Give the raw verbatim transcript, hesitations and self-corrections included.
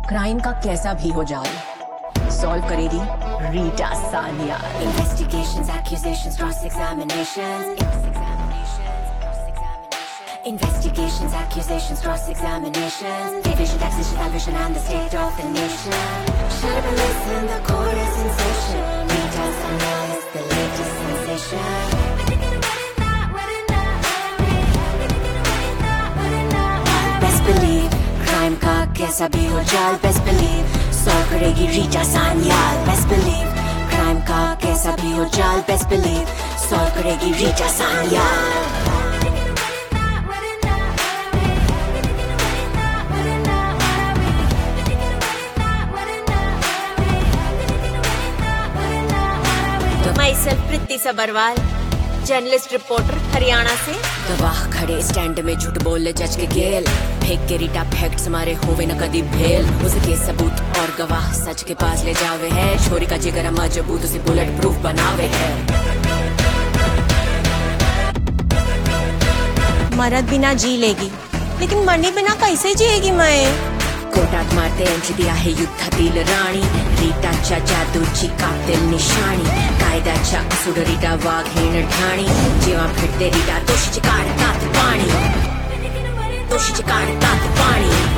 Crime का कैसा भी हो जाए सॉल्व करेगी Rita Sanyal. Investigations, accusations, cross-examinations. Investigations, accusations, cross-examinations. Division, taxation, salvation, and the state of the nation. Should have listened, the court is sensation. Rita Saanyal is the latest sensation. Best believe, crime का कैसा भी हो जाए, best believe, solve करेगी Rita Sanyal. Best believe, crime का कैसा भी हो जाए, best believe, solve करेगी Rita Sanyal. myself Preeti Sabharwal, journalist reporter Haryana से। गवाह खड़े स्टैंड में झूठ बोले जज के गेल, फेंक के रीटा फैक्ट्स हमारे होवे न कदी भेल। उसके सबूत और गवाह सच के पास ले जावे है, छोरी का जिगर मजबूत उसे बुलेट प्रूफ बनावे है। मरद बिना जी लेगी, लेकिन मरने बिना कैसे जिएगी मैं? कोर्टात मारते एंट्री दिया है युद्धातील राणी, रीटाच्या जादूची कातिल निशाणी। कायद्याच्या असुड रीटा वाघीण ठाणी, जेव्हा फिरते रीटा दोषीची काढतात पाणी, दोषीची काढतात पाणी।